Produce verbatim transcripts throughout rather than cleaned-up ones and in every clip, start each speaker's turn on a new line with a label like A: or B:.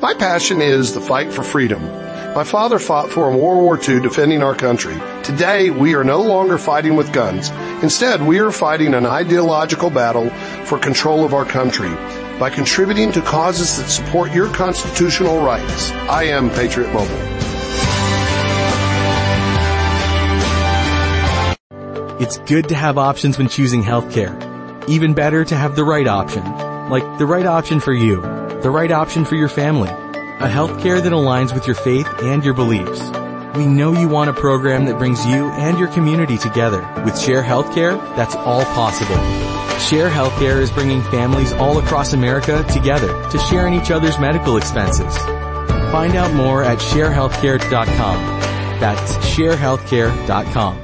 A: My passion is the fight for freedom. My father fought for in World War Two defending our country. Today, we are no longer fighting with guns. Instead, we are fighting an ideological battle for control of our country by contributing to causes that support your constitutional rights. I am Patriot Mobile.
B: It's good to have options when choosing healthcare. Even better to have the right option. Like the right option for you. The right option for your family. A healthcare that aligns with your faith and your beliefs. We know you want a program that brings you and your community together. With Share Healthcare, that's all possible. Share Healthcare is bringing families all across America together to share in each other's medical expenses. Find out more at share healthcare dot com. That's share healthcare dot com.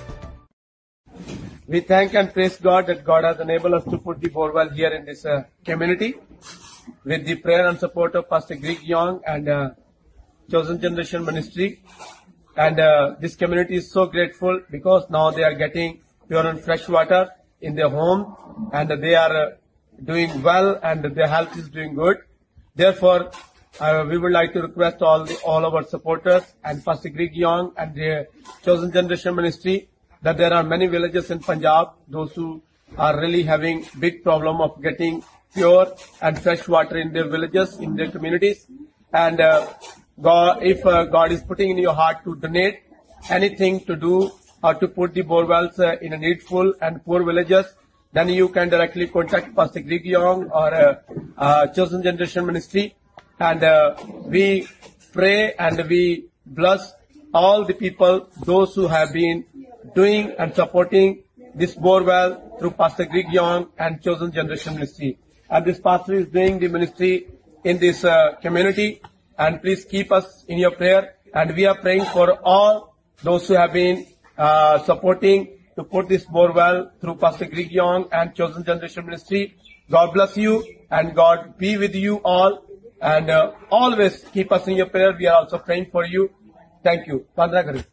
C: We thank and praise God that God has enabled us to put the borewell here in this uh, community. With the prayer and support of Pastor Greg Young and uh, Chosen Generation Ministry. And uh, this community is so grateful because now they are getting pure and fresh water in their home, and they are uh, doing well, and their health is doing good. Therefore, uh, we would like to request all the, all our supporters and Pastor Greg Young and the Chosen Generation Ministry that there are many villages in Punjab, those who are really having big problem of getting pure and fresh water in their villages, in their communities. And uh, God, if uh, God is putting in your heart to donate anything to do or to put the borewells uh, in a needful and poor villages, then you can directly contact Pastor Greg Young or uh, uh, Chosen Generation Ministry. And uh, we pray and we bless all the people, those who have been doing and supporting this borewell through Pastor Greg Young and Chosen Generation Ministry. And this pastor is doing the ministry in this uh, community. And please keep us in your prayer. And we are praying for all those who have been uh, supporting to put this borewell through Pastor Greg Young and Chosen Generation Ministry. God bless you and God be with you all. And uh, always keep us in your prayer. We are also praying for you. Thank you. And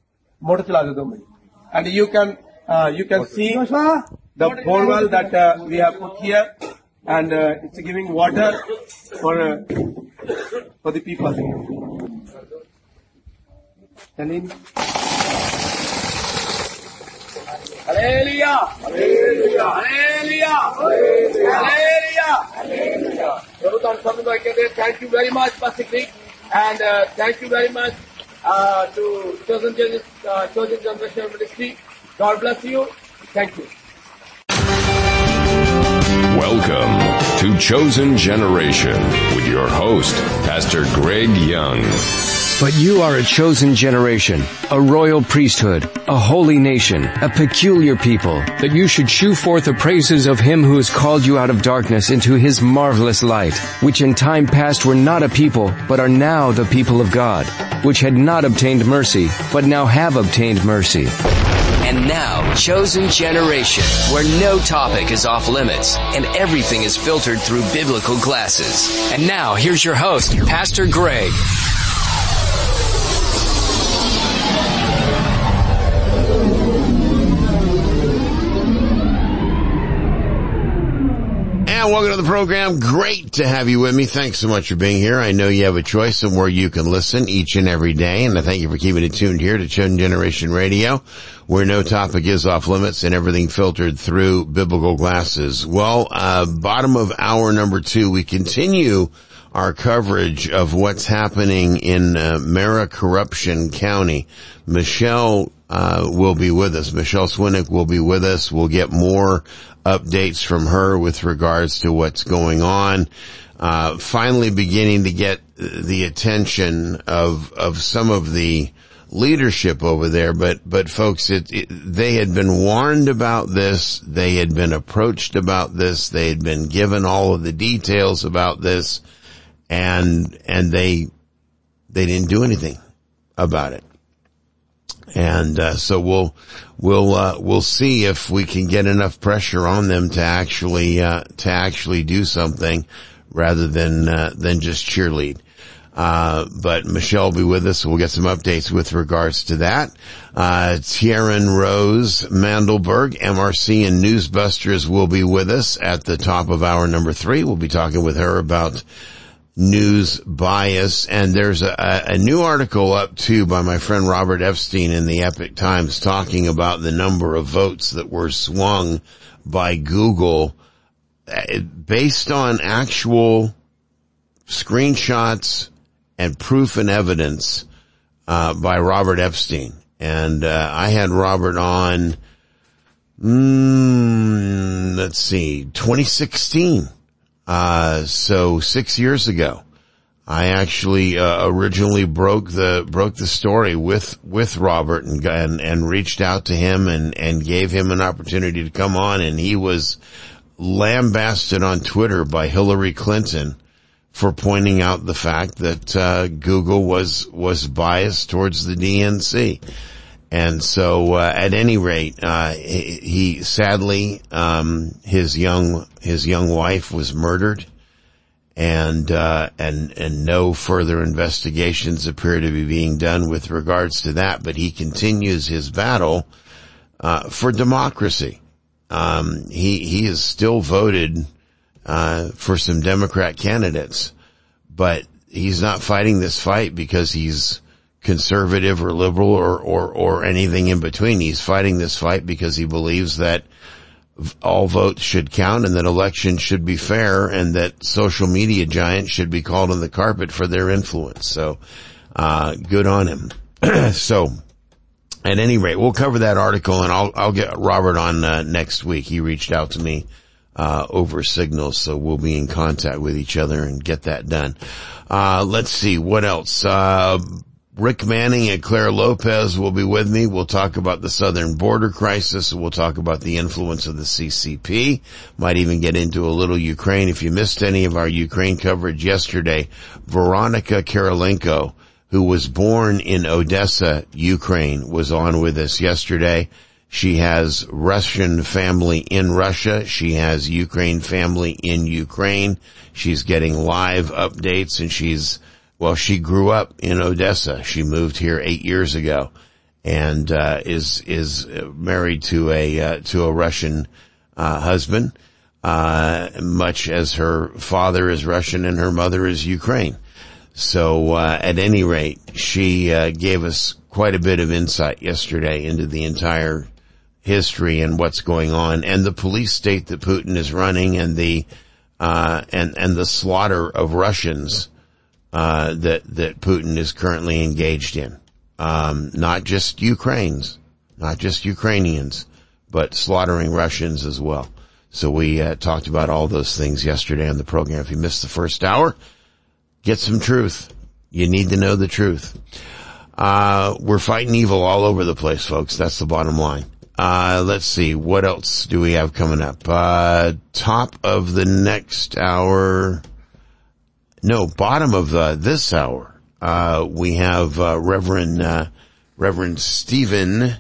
C: you can uh, you can see the borewell that uh, we have put here. And uh, it's giving water for uh, for the people. Hallelujah! Hallelujah! Hallelujah! Hallelujah! Hallelujah! Thank you very much, Pastor Greg, and uh, thank you very much uh, to Chosen, uh, Chosen Generation Ministry. God bless you. Thank you.
D: Welcome to Chosen Generation with your host, Pastor Greg Young.
E: But you are a chosen generation, a royal priesthood, a holy nation, a peculiar people, that you should shew forth the praises of him who has called you out of darkness into his marvelous light, which in time past were not a people, but are now the people of God, which had not obtained mercy, but now have obtained mercy.
F: And now, Chosen Generation, where no topic is off limits and everything is filtered through biblical glasses. And now, here's your host, Pastor Greg.
G: And welcome to the program. Great to have you with me. Thanks so much for being here. I know you have a choice of where you can listen each and every day, and I thank you for keeping it tuned here to Chosen Generation Radio, where no topic is off limits and everything filtered through biblical glasses. Well, uh, bottom of hour number two, we continue our coverage of what's happening in uh, Maricorruption County. Michelle uh will be with us. Michelle Swinnock will be with us. We'll get more updates from her with regards to what's going on. Uh finally beginning to get the attention of of some of the leadership over there, but but folks, it, it they had been warned about this. They had been approached about this. They had been given all of the details about this, and and they they didn't do anything about it. And uh, so we'll we'll uh, we'll see if we can get enough pressure on them to actually uh, to actually do something rather than uh, than just cheerlead. Uh but Michelle will be with us, so we'll get some updates with regards to that. Uh Tieran Rose Mandelberg, M R C and Newsbusters, will be with us at the top of hour number three. We'll be talking with her about news bias. And there's a, a new article up too by my friend Robert Epstein in the Epoch Times talking about the number of votes that were swung by Google based on actual screenshots and proof and evidence uh by Robert Epstein. And uh I had Robert on mm, let's see twenty sixteen, uh so six years ago. I actually uh, originally broke the broke the story with with Robert and and, and reached out to him and and gave him an opportunity to come on, and he was lambasted on Twitter by Hillary Clinton for pointing out the fact that uh Google was was biased towards the D N C. And so uh, at any rate, uh he, he sadly um his young his young wife was murdered, and uh and and no further investigations appear to be being done with regards to that, but he continues his battle uh for democracy. Um he he is still voted uh for some Democrat candidates, but he's not fighting this fight because he's conservative or liberal or or or anything in between. He's fighting this fight because he believes that all votes should count and that elections should be fair and that social media giants should be called on the carpet for their influence. So uh good on him. So at any rate, we'll cover that article, and I'll I'll get Robert on uh, next week. He reached out to me uh over Signal, so we'll be in contact with each other and get that done. Uh let's see what else. Uh Rick Manning and Claire Lopez will be with me. We'll talk about the southern border crisis. We'll talk about the influence of the C C P. Might even get into a little Ukraine. If you missed any of our Ukraine coverage yesterday, Veronica Kirilenko, who was born in Odessa, Ukraine, was on with us yesterday. She has Russian family in Russia. She has Ukraine family in Ukraine. She's getting live updates, and she's, well, she grew up in Odessa. She moved here eight years ago and, uh, is, is married to a, uh, to a Russian, uh, husband, uh, much as her father is Russian and her mother is Ukraine. So, uh, at any rate, she, uh, gave us quite a bit of insight yesterday into the entire history and what's going on, and the police state that Putin is running, and the, uh, and, and the slaughter of Russians, uh, that, that Putin is currently engaged in. Um, not just Ukrainians, not just Ukrainians, but slaughtering Russians as well. So we, uh, talked about all those things yesterday on the program. If you missed the first hour, get some truth. You need to know the truth. Uh, we're fighting evil all over the place, folks. That's the bottom line. Uh, let's see. What else do we have coming up? Uh, top of the next hour. No, bottom of uh, this hour. Uh, we have, uh, Reverend, uh, Reverend Stephen,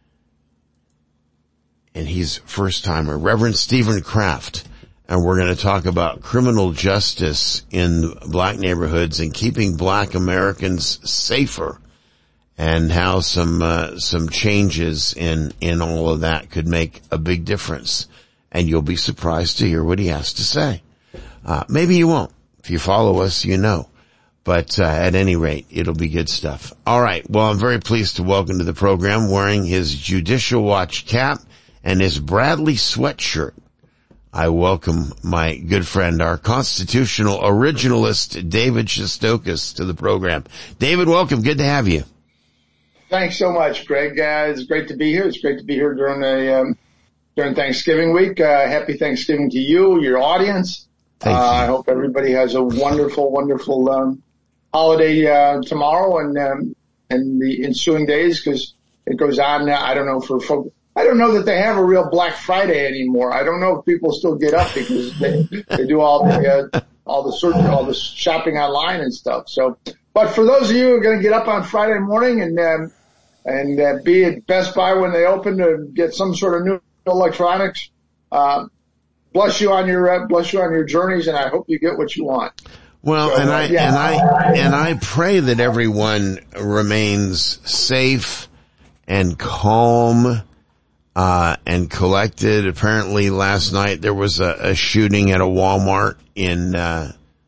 G: and he's first timer, Reverend Stephen Kraft. And we're going to talk about criminal justice in black neighborhoods and keeping black Americans safer, and how some, uh, some changes in, in all of that could make a big difference. And you'll be surprised to hear what he has to say. Uh, maybe you won't. If you follow us, you know. But, uh, at any rate, it'll be good stuff. All right. Well, I'm very pleased to welcome to the program, wearing his Judicial Watch cap and his Bradley sweatshirt, I welcome my good friend, our constitutional originalist, David Shestokas, to the program. David, welcome. Good to have you.
H: Thanks so much, Greg. Uh, it's great to be here. It's great to be here during the um, during Thanksgiving week. Uh, happy Thanksgiving to you, your audience.
G: Thank
H: uh,
G: you.
H: I hope everybody has a wonderful, wonderful um, holiday uh, tomorrow and um, and the ensuing days, because it goes on. Uh, I don't know for folks. I don't know that they have a real Black Friday anymore. I don't know if people still get up because they they do all the uh, all the search, all the shopping online and stuff. So, but for those of you who are going to get up on Friday morning and um, and uh, be at Best Buy when they open to get some sort of new electronics, uh, bless you on your uh, bless you on your journeys, and I hope you get what you want.
G: Well,
H: so,
G: and
H: uh,
G: I
H: yeah.
G: and I and I pray that everyone remains safe and calm. Uh, and collected. Apparently last night there was a, a shooting at a Walmart in, uh,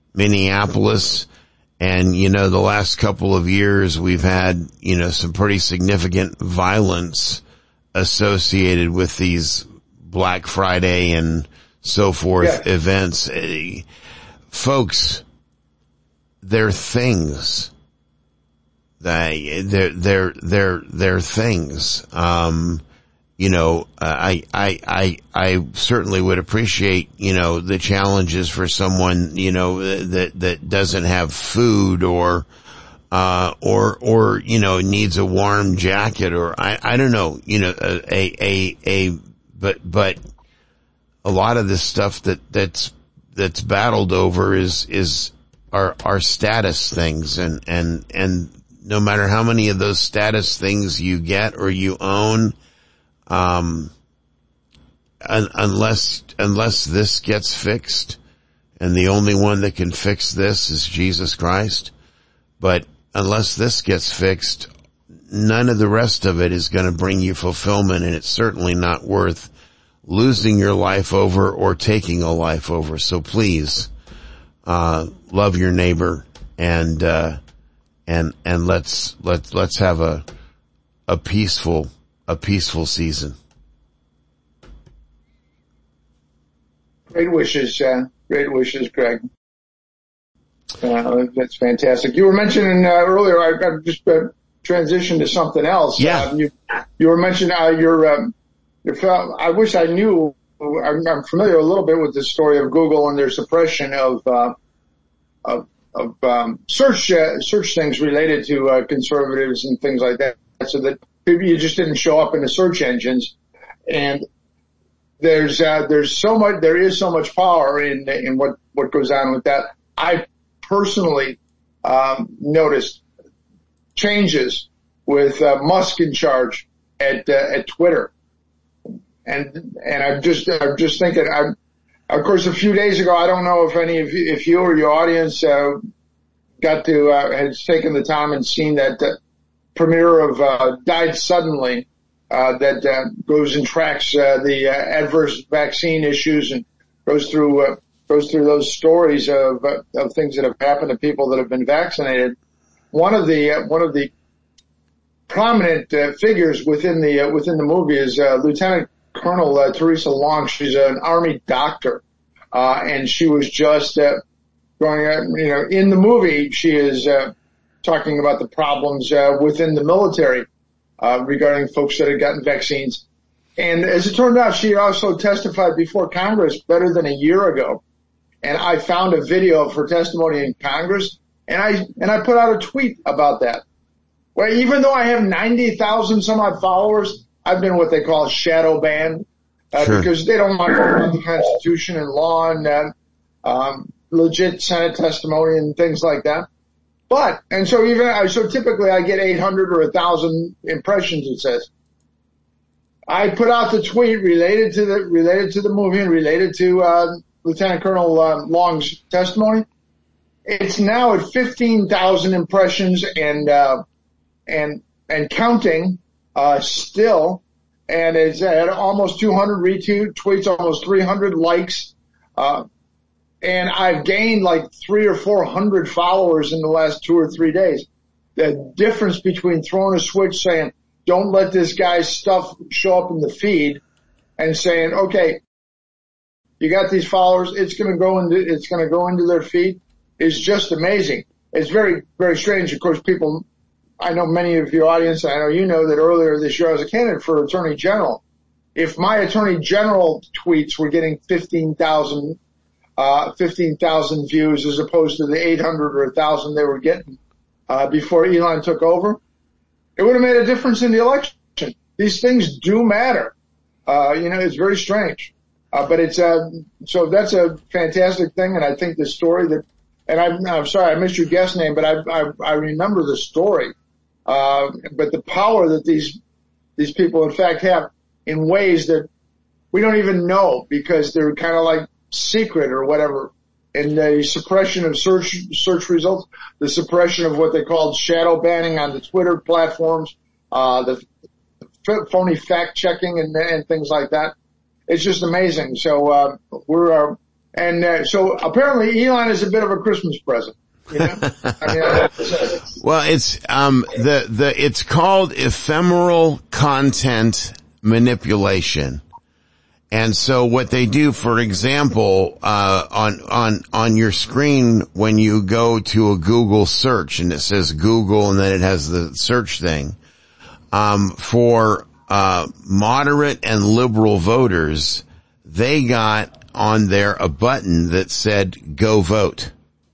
G: Minneapolis. And, you know, the last couple of years we've had, you know, some pretty significant violence associated with these Black Friday and so forth yeah. events. Uh, folks, they're things. They, they're, they're, they're, they're things. Um, you know, I, I, I, I certainly would appreciate, you know, the challenges for someone, you know, that, that doesn't have food or, uh, or, or, you know, needs a warm jacket or I, I don't know, you know, a, a, a, but, but a lot of this stuff that, that's, that's battled over is, is, are, are status things and, and, and no matter how many of those status things you get or you own, Um, un- unless, unless this gets fixed, and the only one that can fix this is Jesus Christ, but unless this gets fixed, none of the rest of it is going to bring you fulfillment, and it's certainly not worth losing your life over or taking a life over. So please, uh, love your neighbor and, uh, and, and let's, let's, let's have a, a peaceful a peaceful season.
H: Great wishes, uh, great wishes, Greg. Uh, that's fantastic. You were mentioning, uh, earlier, I, I just uh, transitioned to something else.
G: Yeah.
H: Uh, you, you were mentioning, uh, your, um, your, I wish I knew, I'm, I'm familiar a little bit with the story of Google and their suppression of, uh, of, of, um, search, uh, search things related to, uh, conservatives and things like that, so that you just didn't show up in the search engines. And there's, uh, there's so much, there is so much power in, in what, what goes on with that. I personally, um, noticed changes with, uh, Musk in charge at, uh, at Twitter. And, and I'm just, I'm just thinking, I'm, of course, a few days ago, I don't know if any of you, if you or your audience, uh, got to, uh, has taken the time and seen that, uh, premiere of uh Died Suddenly, uh that uh, goes and tracks uh, the uh, adverse vaccine issues and goes through uh, goes through those stories of uh, of things that have happened to people that have been vaccinated. One of the uh, one of the prominent uh, figures within the uh, within the movie is uh, Lieutenant Colonel uh, Teresa Long. She's an Army doctor, uh and she was just uh, going uh, you know in the movie she is uh talking about the problems uh, within the military uh, regarding folks that had gotten vaccines. And as it turned out, she also testified before Congress better than a year ago. And I found a video of her testimony in Congress, and I and I put out a tweet about that. Well, even though I have ninety thousand some odd followers, I've been what they call shadow banned uh, sure. because they don't want to talk about the Constitution and law and uh, um, legit Senate testimony and things like that. But, and so even, so typically I get eight hundred or one thousand impressions, it says. I put out the tweet related to the, related to the movie and related to, uh, Lieutenant Colonel uh, Long's testimony. It's now at fifteen thousand impressions and, uh, and, and counting, uh, still. And it's at almost two hundred retweets, almost three hundred likes, uh, and I've gained like three or four hundred followers in the last two or three days. The difference between throwing a switch saying, don't let this guy's stuff show up in the feed and saying, okay, you got these followers, it's going to go into, it's going to go into their feed is just amazing. It's very, very strange. Of course, people, I know many of your audience, I know you know that earlier this year I was a candidate for Attorney General. If my Attorney General tweets were getting fifteen thousand Uh, fifteen thousand views as opposed to the eight hundred or one thousand they were getting, uh, before Elon took over, it would have made a difference in the election. These things do matter. Uh, you know, it's very strange. Uh, but it's, uh, so that's a fantastic thing. And I think the story that, and I'm, I'm sorry, I missed your guest name, but I, I, I remember the story. Uh, but the power that these, these people in fact have in ways that we don't even know because they're kind of like, secret or whatever, and the suppression of search search results, the suppression of what they called shadow banning on the Twitter platforms, uh the phony fact checking and, and things like that. It's just amazing. So uh we're uh, And uh, so apparently Elon is a bit of a Christmas present. You know? I mean, I, it's,
G: well, it's um the the it's called ephemeral content manipulation. And so what they do, for example, uh on on on your screen when you go to a Google search and it says Google and then it has the search thing, um for uh moderate and liberal voters, they got on there a button that said go vote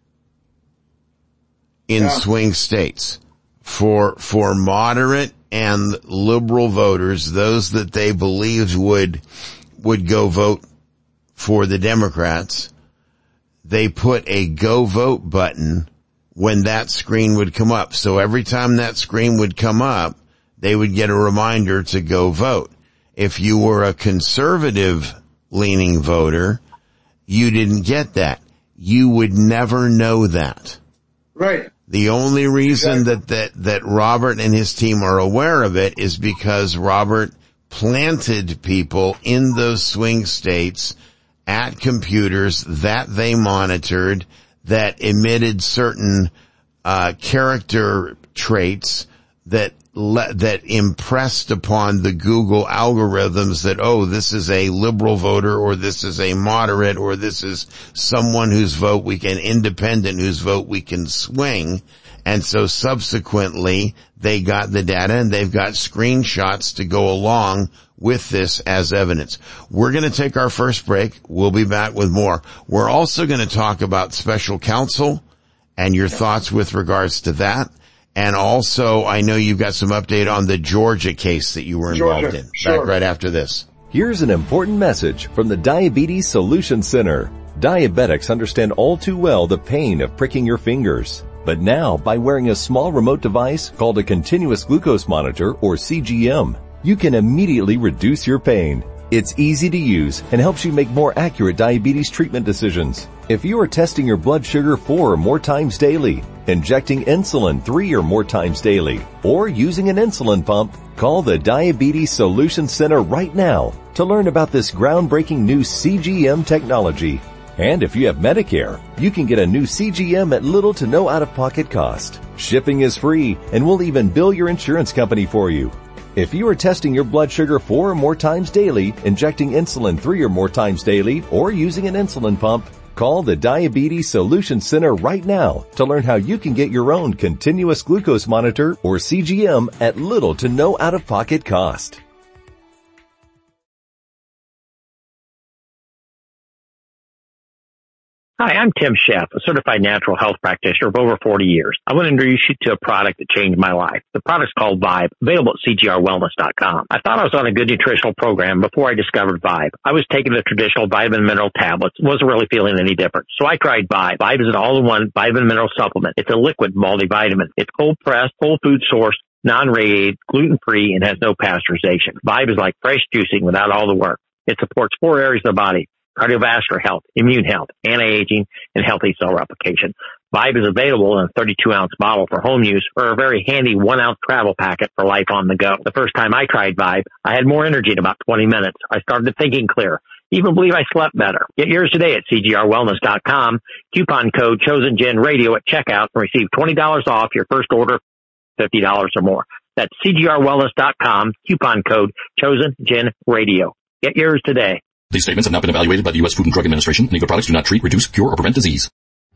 G: in yeah. swing states. For for moderate and liberal voters, those that they believed would would go vote for the Democrats, they put a go vote button when that screen would come up. So every time that screen would come up, they would get a reminder to go vote. If you were a conservative leaning voter, you didn't get that. You would never know that.
H: Right.
G: The only reason exactly. that, that, that Robert and his team are aware of it is because Robert planted people in those swing states at computers that they monitored that emitted certain, uh, character traits that le- that impressed upon the Google algorithms that, oh, this is a liberal voter or this is a moderate or this is someone whose vote we can, independent whose vote we can swing. And so subsequently they got the data and they've got screenshots to go along with this as evidence. We're going to take our first break. We'll be back with more. We're also going to talk about special counsel and your thoughts with regards to that. And also, I know you've got some update on the Georgia case that you were involved
H: Georgia,
G: in.
H: sure.
G: Back right after this.
I: Here's an important message from the Diabetes Solution Center. Diabetics understand all too well the pain of pricking your fingers. But now, by wearing a small remote device called a continuous glucose monitor, or C G M, you can immediately reduce your pain. It's easy to use and helps you make more accurate diabetes treatment decisions. If you are testing your blood sugar four or more times daily, injecting insulin three or more times daily, or using an insulin pump, call the Diabetes Solution Center right now to learn about this groundbreaking new C G M technology. And if you have Medicare, you can get a new C G M at little to no out-of-pocket cost. Shipping is free, and we'll even bill your insurance company for you. If you are testing your blood sugar four or more times daily, injecting insulin three or more times daily, or using an insulin pump, call the Diabetes Solution Center right now to learn how you can get your own continuous glucose monitor, or C G M, at little to no out-of-pocket cost.
J: Hi, I'm Tim Sheff, a certified natural health practitioner of over forty years. I want to introduce you to a product that changed my life. The product's called Vibe, available at C G R wellness dot com. I thought I was on a good nutritional program before I discovered Vibe. I was taking the traditional vitamin and mineral tablets, wasn't really feeling any different. So I tried Vibe. Vibe is an all-in-one vitamin and mineral supplement. It's a liquid multivitamin. It's cold-pressed, whole food sourced, non-radiated, gluten-free, and has no pasteurization. Vibe is like fresh juicing without all the work. It supports four areas of the body: cardiovascular health, immune health, anti-aging, and healthy cell replication. Vibe is available in a thirty-two ounce bottle for home use, or a very handy one ounce travel packet for life on the go. The first time I tried Vibe, I had more energy in about twenty minutes. I started thinking clear. Even believe I slept better. Get yours today at C G R wellness dot com. Coupon code ChosenGenRadio at checkout and receive twenty dollars off your first order, fifty dollars or more. That's C G R wellness dot com. Coupon code ChosenGenRadio. Get yours today.
K: These statements have not been evaluated by the U S Food and Drug Administration. Any of the products do not treat, reduce, cure, or prevent disease.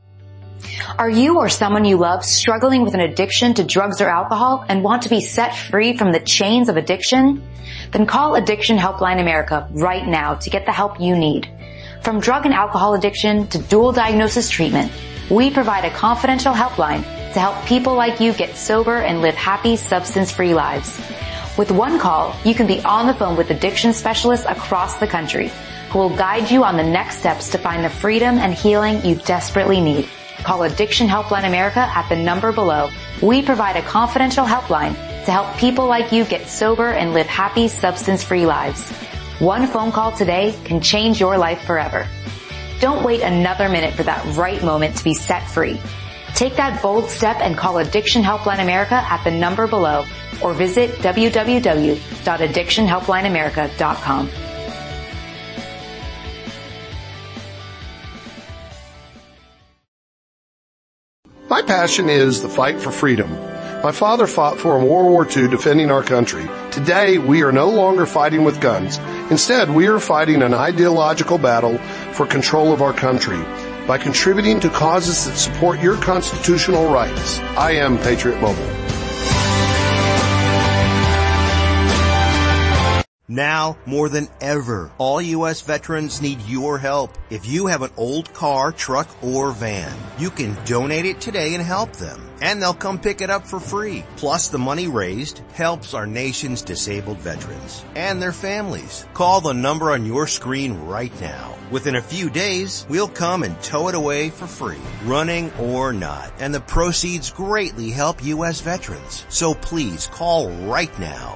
L: Are you or someone you love struggling with an addiction to drugs or alcohol and want to be set free from the chains of addiction? Then call Addiction Helpline America right now to get the help you need. From drug and alcohol addiction to dual diagnosis treatment, we provide a confidential helpline to help people like you get sober and live happy, substance-free lives. With one call, you can be on the phone with addiction specialists across the country who will guide you on the next steps to find the freedom and healing you desperately need. Call Addiction Helpline America at the number below. We provide a confidential helpline to help people like you get sober and live happy, substance-free lives. One phone call today can change your life forever. Don't wait another minute for that right moment to be set free. Take that bold step and call Addiction Helpline America at the number below, or visit w w w dot addiction helpline america dot com.
A: My passion is the fight for freedom. My father fought for in World War Two defending our country. Today, we are no longer fighting with guns. Instead, we are fighting an ideological battle for control of our country by contributing to causes that support your constitutional rights. I am Patriot Mobile.
M: Now, more than ever, all U S veterans need your help. If you have an old car, truck, or van, you can donate it today and help them. And they'll come pick it up for free. Plus, the money raised helps our nation's disabled veterans and their families. Call the number on your screen right now. Within a few days, we'll come and tow it away for free, running or not. And the proceeds greatly help U S veterans. So please call right now.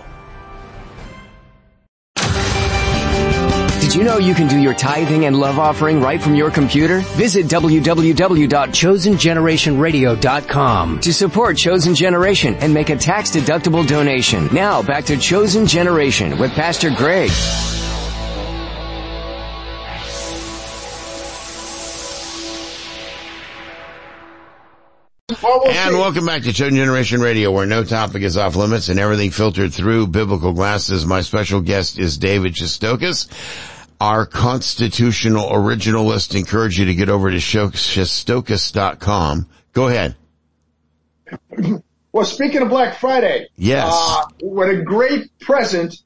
F: Did you know you can do your tithing and love offering right from your computer? Visit w w w dot chosen generation radio dot com to support Chosen Generation and make a tax-deductible donation. Now, back to Chosen Generation with Pastor Greg.
G: And welcome back to Chosen Generation Radio, where no topic is off limits and everything filtered through biblical glasses. My special guest is David Shestokas, our constitutional originalist. Encourage you to get over to shestokas dot com. Go ahead.
H: Well, speaking of Black Friday,
G: yes,
H: uh, what a great present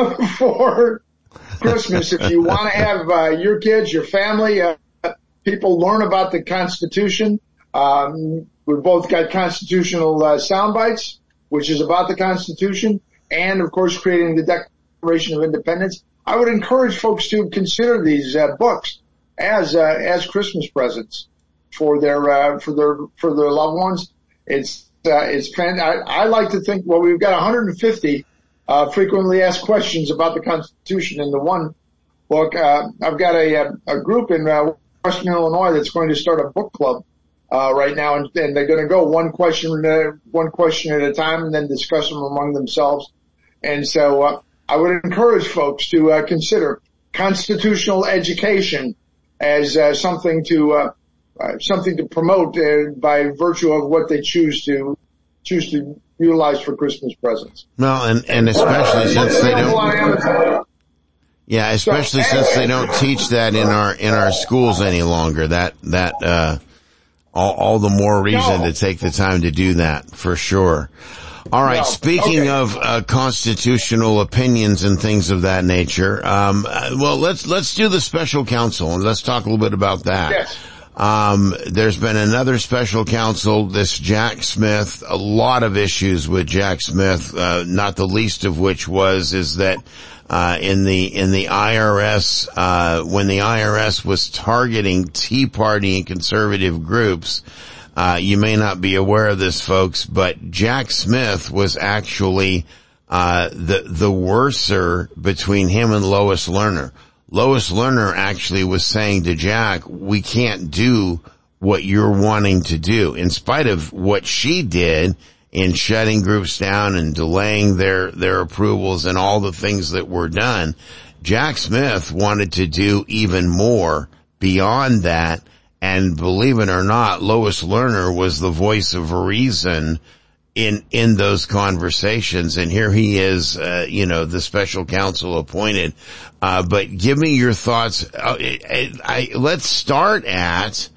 H: for Christmas. If you want to have uh, your kids, your family, uh, people learn about the Constitution. Um, we've both got constitutional uh, sound bites, which is about the Constitution, and of course creating the Declaration of Independence. I would encourage folks to consider these uh, books as uh, as Christmas presents for their uh, for their for their loved ones. It's uh, it's fan- I, I like to think, well, we've got one hundred fifty uh, frequently asked questions about the Constitution in the one book. Uh, I've got a a group in uh, Western Illinois that's going to start a book club uh right now, and, and they're going to go one question uh, one question at a time, and then discuss them among themselves. And so uh, I would encourage folks to uh, consider constitutional education as uh, something to uh, uh, something to promote uh, by virtue of what they choose to choose to utilize for Christmas presents.
G: Well, and and especially since they don't. Yeah, especially since they don't teach that in our in our schools any longer. That that uh all, all the more reason to take the time to do that, for sure. All right. No. Speaking okay. of uh, constitutional opinions and things of that nature, um, well, let's let's do the special counsel and let's talk a little bit about that.
H: Yes.
G: Um, there's been another special counsel, this Jack Smith. A lot of issues with Jack Smith, uh, not the least of which was is that uh in the in the I R S, uh when the I R S was targeting Tea Party and conservative groups. Uh, you may not be aware of this, folks, but Jack Smith was actually, uh, the, the worser between him and Lois Lerner. Lois Lerner actually was saying to Jack, we can't do what you're wanting to do. In spite of what she did in shutting groups down and delaying their, their approvals and all the things that were done, Jack Smith wanted to do even more beyond that. And believe it or not, Lois Lerner was the voice of reason in, in those conversations. And here he is, uh, you know, the special counsel appointed. Uh, but give me your thoughts. Uh, I, I, let's start at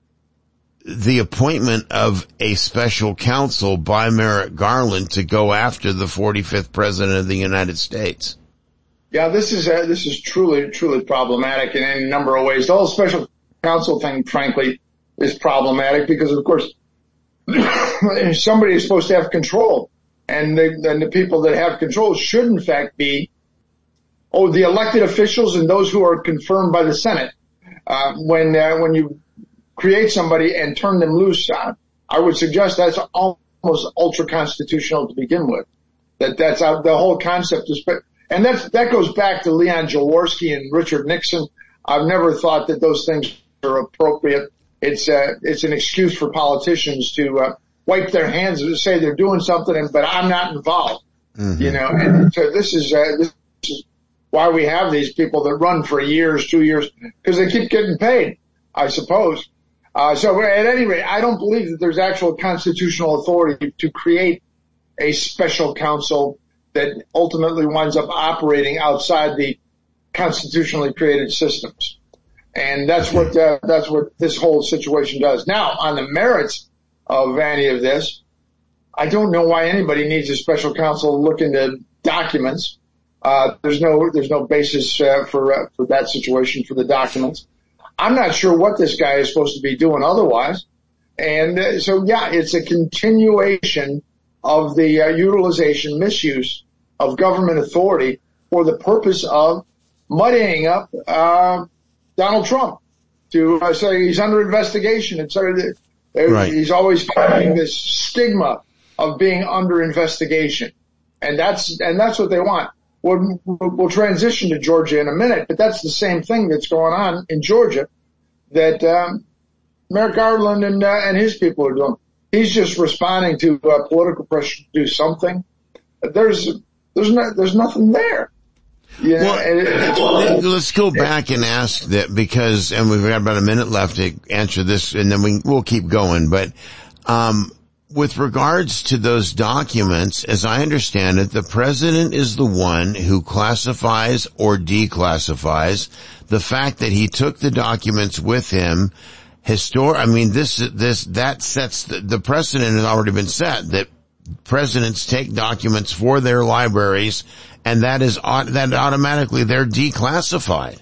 G: the appointment of a special counsel by Merrick Garland to go after the forty-fifth president of the United States.
H: Yeah, this is, uh, this is truly, truly problematic in any number of ways. The whole special counsel thing, frankly, is problematic because, of course, somebody is supposed to have control, and the, and the people that have control should, in fact, be oh the elected officials and those who are confirmed by the Senate. Uh, when uh, when you create somebody and turn them loose, uh, I would suggest that's almost ultra constitutional to begin with. That that's uh, the whole concept is, and that's that goes back to Leon Jaworski and Richard Nixon. I've never thought that those things are appropriate. It's uh, it's an excuse for politicians to uh, wipe their hands and say they're doing something, and, but I'm not involved. Mm-hmm. You know, and so this is uh, this is why we have these people that run for years, two years, because they keep getting paid, I suppose. Uh, so at any rate, I don't believe that there's actual constitutional authority to create a special counsel that ultimately winds up operating outside the constitutionally created systems. And that's what, uh, that's what this whole situation does. Now, on the merits of any of this, I don't know why anybody needs a special counsel to look into documents. Uh, there's no, there's no basis, uh, for, uh, for that situation, for the documents. I'm not sure what this guy is supposed to be doing otherwise. And uh, so, yeah, it's a continuation of the uh, utilization, misuse of government authority for the purpose of muddying up uh Donald Trump to uh, say he's under investigation. And so right. He's always fighting this stigma of being under investigation. And that's, and that's what they want. We'll, we'll transition to Georgia in a minute, but that's the same thing that's going on in Georgia that um, Merrick Garland and, uh, and his people are doing. He's just responding to uh, political pressure to do something. There's, there's no, there's nothing there. You know,
G: well, it, it, let's go back and ask that because, and we've got about a minute left to answer this, and then we, we'll keep going. But um, with regards to those documents, as I understand it, the president is the one who classifies or declassifies. The fact that he took the documents with him, histor- I mean, this, this, that sets the, the precedent has already been set that presidents take documents for their libraries, and that is that automatically they're declassified.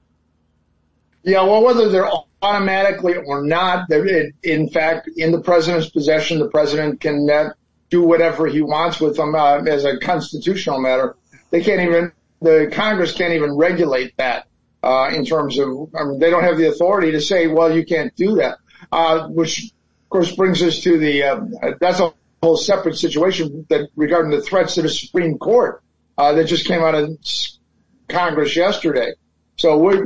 H: Yeah, well, whether they're automatically or not, in fact, in the president's possession, the president can uh, do whatever he wants with them uh, as a constitutional matter. They can't even, the Congress can't even regulate that uh, in terms of, I mean, they don't have the authority to say, well, you can't do that, uh, which, of course, brings us to the, uh, that's a whole separate situation that regarding the threats to the Supreme Court uh, that just came out of Congress yesterday. So we're,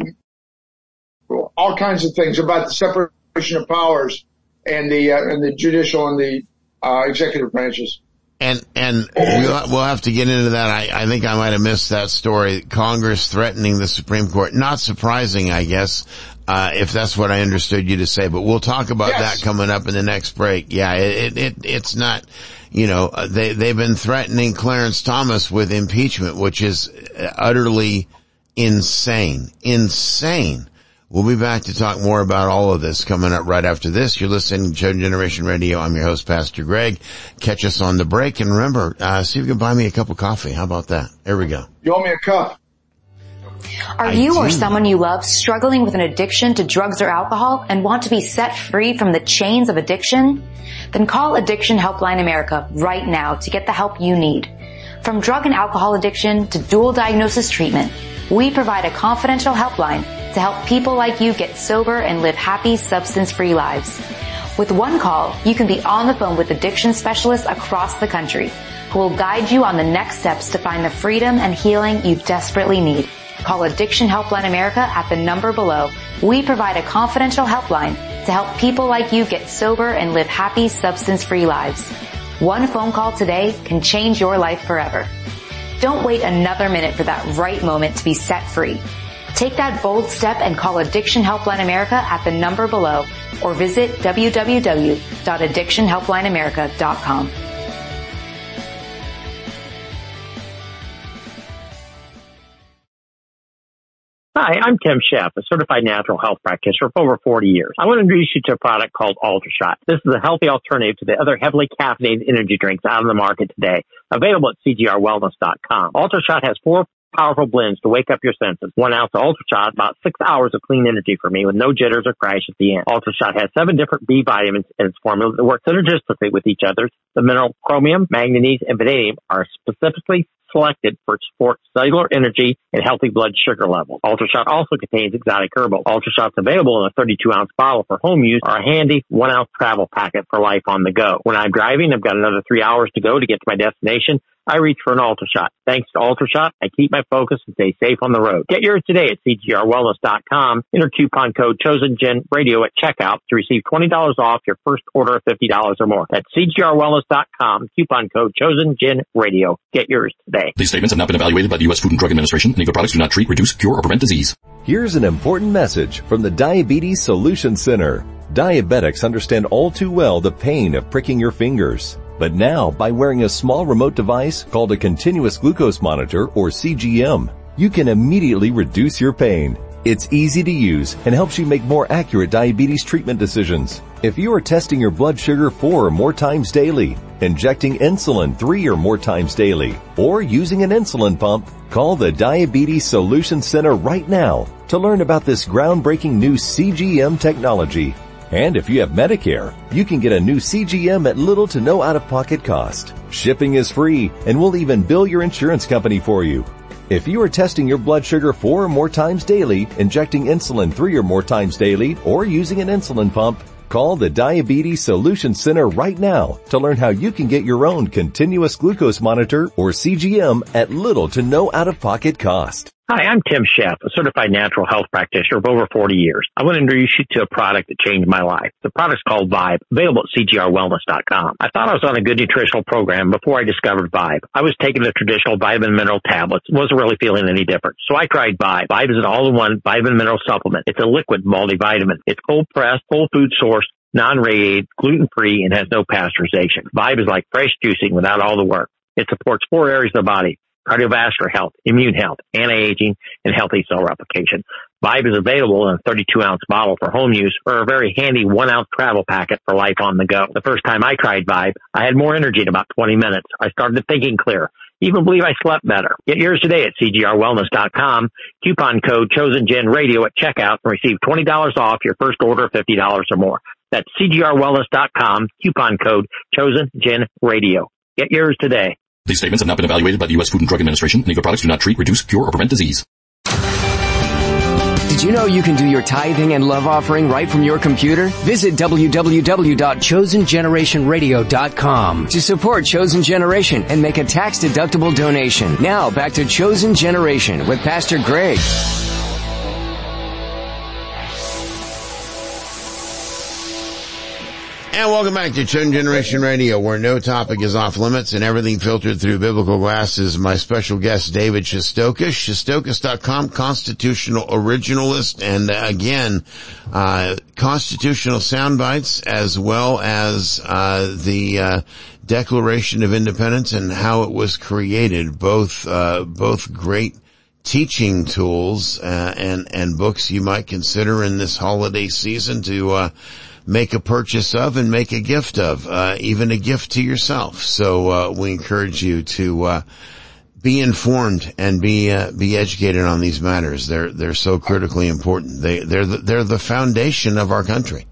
H: all kinds of things about the separation of powers and the uh, and the judicial and the uh, executive branches.
G: And and we'll, we'll have to get into that. I, I think I might have missed that story. Congress threatening the Supreme Court. Not surprising, I guess, uh, if that's what I understood you to say. But we'll talk about yes. that coming up in the next break. Yeah, it, it it's not. You know, they they've been threatening Clarence Thomas with impeachment, which is utterly insane. Insane. We'll be back to talk more about all of this coming up right after this. You're listening to Chosen Generation Radio. I'm your host, Pastor Greg. Catch us on the break. And remember, uh, see if you can buy me a cup of coffee. How about that? There we go.
H: You owe me a cup.
L: Are
G: I
L: you
G: do.
L: or someone you love struggling with an addiction to drugs or alcohol and want to be set free from the chains of addiction? Then call Addiction Helpline America right now to get the help you need. From drug and alcohol addiction to dual diagnosis treatment, we provide a confidential helpline to help people like you get sober and live happy, substance-free lives. With one call, you can be on the phone with addiction specialists across the country who will guide you on the next steps to find the freedom and healing you desperately need. Call Addiction Helpline America at the number below. We provide a confidential helpline to help people like you get sober and live happy, substance-free lives. One phone call today can change your life forever. Don't wait another minute for that right moment to be set free. Take that bold step and call Addiction Helpline America at the number below or visit w w w dot addiction helpline america dot com.
J: Hi, I'm Tim Sheff, a certified natural health practitioner for over forty years. I want to introduce you to a product called UltraShot. This is a healthy alternative to the other heavily caffeinated energy drinks out on the market today, available at c g r wellness dot com. UltraShot has four powerful blends to wake up your senses. One ounce of UltraShot, about six hours of clean energy for me with no jitters or crash at the end. UltraShot has seven different B vitamins in its formula that work synergistically with each other. The mineral chromium, manganese, and vanadium are specifically selected for support cellular energy and healthy blood sugar levels. UltraShot also contains exotic herbal. UltraShot's available in a thirty-two ounce bottle for home use or a handy one ounce travel packet for life on the go. When I'm driving, I've got another three hours to go to get to my destination. I reach for an UltraShot. Thanks to UltraShot, I keep my focus and stay safe on the road. Get yours today at C G R wellness dot com. Enter coupon code ChosenGenRadio at checkout to receive twenty dollars off your first order of fifty dollars or more. That's C G R wellness dot com. Coupon code ChosenGenRadio. Get yours today.
K: These statements have not been evaluated by the U S Food and Drug Administration. Any of the products do not treat, reduce, cure, or prevent disease.
I: Here's an important message from the Diabetes Solution Center. Diabetics understand all too well the pain of pricking your fingers. But now, by wearing a small remote device called a continuous glucose monitor, or C G M, you can immediately reduce your pain. It's easy to use and helps you make more accurate diabetes treatment decisions. If you are testing your blood sugar four or more times daily, injecting insulin three or more times daily, or using an insulin pump, call the Diabetes Solution Center right now to learn about this groundbreaking new C G M technology. And if you have Medicare, you can get a new C G M at little to no out-of-pocket cost. Shipping is free, and we'll even bill your insurance company for you. If you are testing your blood sugar four or more times daily, injecting insulin three or more times daily, or using an insulin pump, call the Diabetes Solution Center right now to learn how you can get your own continuous glucose monitor, or C G M, at little to no out-of-pocket cost.
J: Hi, I'm Tim Sheff, a certified natural health practitioner of over forty years. I want to introduce you to a product that changed my life. The product's called Vibe, available at C G R wellness dot com. I thought I was on a good nutritional program before I discovered Vibe. I was taking the traditional vitamin mineral tablets, wasn't really feeling any different. So I tried Vibe. Vibe is an all-in-one vitamin mineral supplement. It's a liquid multivitamin. It's cold-pressed, whole food sourced, non-radiated, gluten-free, and has no pasteurization. Vibe is like fresh juicing without all the work. It supports four areas of the body: cardiovascular health, immune health, anti-aging, and healthy cell replication. Vibe is available in a thirty-two ounce bottle for home use, or a very handy one ounce travel packet for life on the go. The first time I tried Vibe, I had more energy in about twenty minutes. I started thinking clear. Even believe I slept better. Get yours today at C G R wellness dot com. Coupon code ChosenGenRadio at checkout and receive twenty dollars off your first order of fifty dollars or more. That's C G R wellness dot com. Coupon code ChosenGenRadio. Get yours today.
K: These statements have not been evaluated by the U S Food and Drug Administration. Any of the products do not treat, reduce, cure, or prevent disease.
F: Did you know you can do your tithing and love offering right from your computer? Visit w w w dot chosen generation radio dot com to support Chosen Generation and make a tax-deductible donation. Now, back to Chosen Generation with Pastor Greg.
G: And welcome back to Chosen Generation Radio, where no topic is off limits and everything filtered through biblical glasses. My special guest, David Shestokas, shestokas dot com, constitutional originalist, and uh, again, uh, constitutional sound bites, as well as uh, the uh, Declaration of Independence and how it was created. Both, uh, both great teaching tools uh, and and books you might consider in this holiday season to uh make a purchase of and make a gift of, uh, even a gift to yourself. So, uh, we encourage you to, uh, be informed and be, uh, be educated on these matters. They're, they're so critically important. They, they're the, they're the foundation of our country.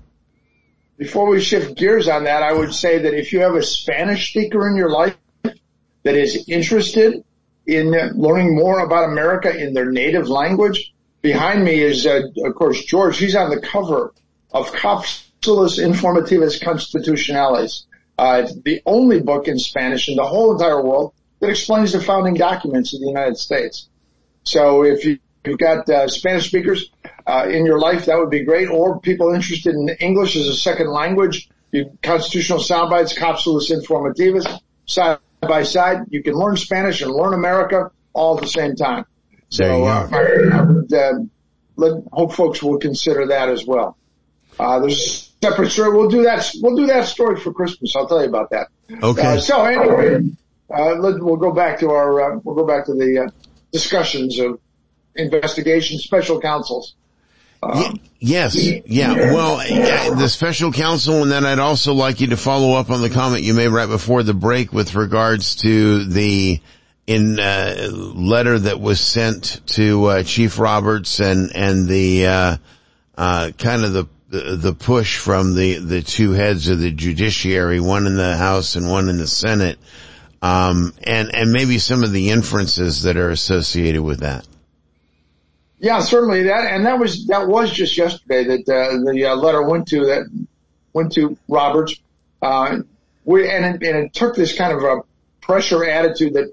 H: Before we shift gears on that, I would say that if you have a Spanish speaker in your life that is interested in learning more about America in their native language, behind me is, uh, of course, George. He's on the cover of Cops Capsulas Informativas Constitucionales. Uh, it's the only book in Spanish in the whole entire world that explains the founding documents of the United States. So if you, you've got uh, Spanish speakers uh, in your life, that would be great. Or people interested in English as a second language, you, constitutional soundbites, Capsulas Informativas, side by side. You can learn Spanish and learn America all at the same time. So uh, I, I would uh, let, hope folks will consider that as well. Uh, there's a separate story. We'll do that. We'll do that story for Christmas. I'll tell you about that.
G: Okay.
H: Uh, so anyway, uh, let, we'll go back to our, uh, we'll go back to the, uh, discussions of investigation, special counsels.
G: Um, yes. Yeah. Well, yeah, the special counsel, and then I'd also like you to follow up on the comment you made right before the break with regards to the, in, uh, letter that was sent to, uh, Chief Roberts and, and the, uh, uh, kind of the, The, the push from the, the two heads of the judiciary, one in the House and one in the Senate, um, and, and maybe some of the inferences that are associated with that.
H: Yeah, certainly that, and that was, that was just yesterday that, uh, the uh, letter went to, that went to Roberts, uh, we, and it, and it took this kind of a pressure attitude that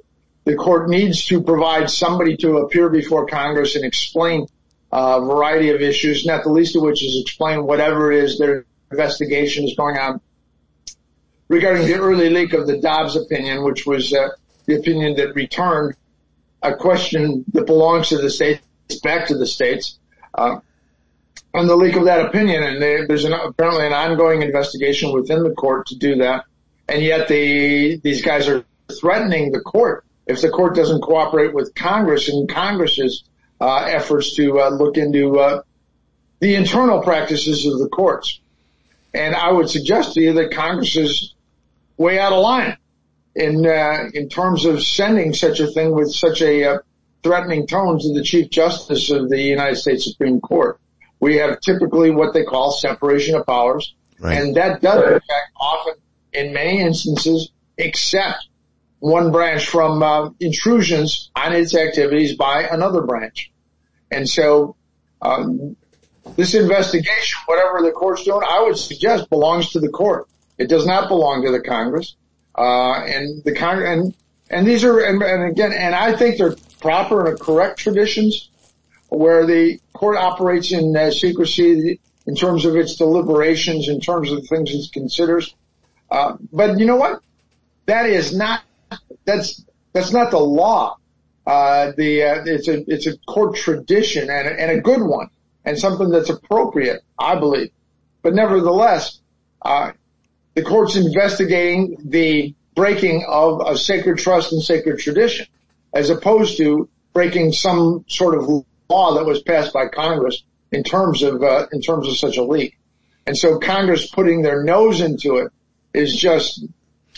H: the court needs to provide somebody to appear before Congress and explain a variety of issues, not the least of which is explain whatever it is their investigation is going on regarding the early leak of the Dobbs opinion, which was uh, the opinion that returned a question that belongs to the states back to the states uh, on the leak of that opinion. And they, there's an, apparently an ongoing investigation within the court to do that. And yet they, these guys are threatening the court if the court doesn't cooperate with Congress and Congress's uh, efforts to uh, look into uh, the internal practices of the courts. And I would suggest to you that Congress is way out of line in uh, in terms of sending such a thing with such a uh, threatening tone to the Chief Justice of the United States Supreme Court. We have typically what they call separation of powers, right. And that does in fact often, in many instances, accept one branch from uh, intrusions on its activities by another branch. And so um, this investigation, whatever the court's doing, I would suggest belongs to the court. It does not belong to the Congress. Uh, and the Congress, and, and these are, and, and again, and I think they're proper and correct traditions where the court operates in uh, secrecy in terms of its deliberations, in terms of the things it considers. Uh, but you know what? That is not, that's, that's not the law. Uh, the, uh, it's a, it's a court tradition and, and a good one and something that's appropriate, I believe. But nevertheless, uh, the court's investigating the breaking of a sacred trust and sacred tradition, as opposed to breaking some sort of law that was passed by Congress in terms of uh, in terms of such a leak. And so Congress putting their nose into it is just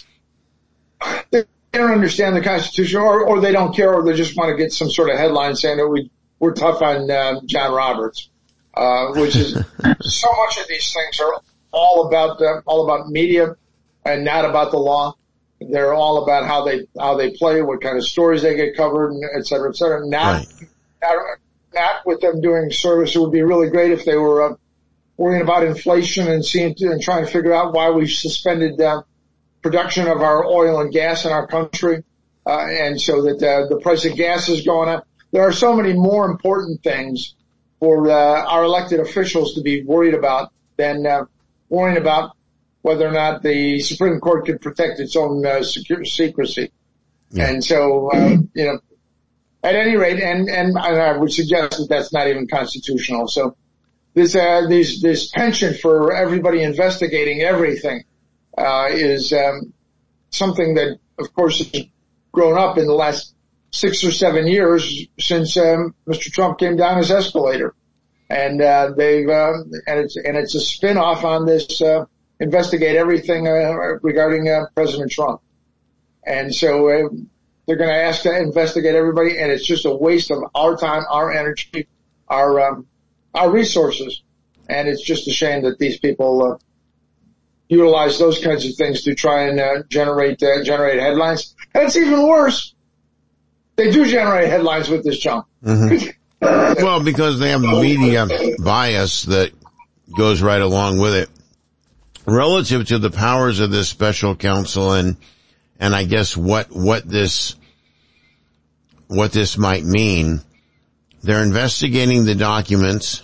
H: they don't understand the Constitution, or, or they don't care, or they just want to get some sort of headline saying that we we're tough on uh, John Roberts, uh, which is so much of these things are all about uh, all about media and not about the law. They're all about how they how they play, what kind of stories they get covered, and et cetera, et cetera. Not, right. not, not with them doing service. It would be really great if they were uh, worrying about inflation and seeing to, and trying to figure out why we suspended uh, production of our oil and gas in our country, uh, and so that uh, the price of gas is going up. There are so many more important things for uh, our elected officials to be worried about than uh, worrying about whether or not the Supreme Court could protect its own uh, secure, secrecy. Yeah. And so, uh, you know, at any rate, and, and I would suggest that that's not even constitutional. So this, uh, this, this penchant for everybody investigating everything, uh, is, um, something that, of course, has grown up in the last six or seven years since, um, Mister Trump came down his escalator. And, uh, they've, uh, and it's, and it's a spin-off on this, uh, investigate everything, uh, regarding, uh, President Trump. And so, uh, they're going to ask to investigate everybody, and it's just a waste of our time, our energy, our, um, our resources. And it's just a shame that these people, uh, utilize those kinds of things to try and, uh, generate, uh, generate headlines. And it's even worse. They do generate headlines with this junk.
G: Mm-hmm. Well, because they have the media bias that goes right along with it. Relative to the powers of this special counsel and, and I guess what, what this, what this might mean, they're investigating the documents